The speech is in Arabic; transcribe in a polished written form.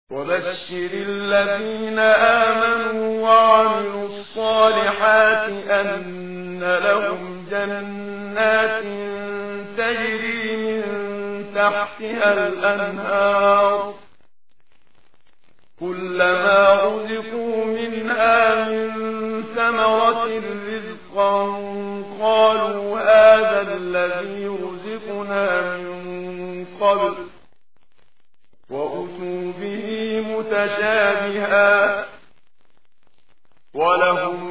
وبشر الذين آمنوا وعملوا الصالحات أن لهم جنات تجري من تحتها الأنهار كلما رزقوا منها من ثمرة رزقا قالوا هذا الذي رزقنا من قبل وأتوا به متشابها ولهم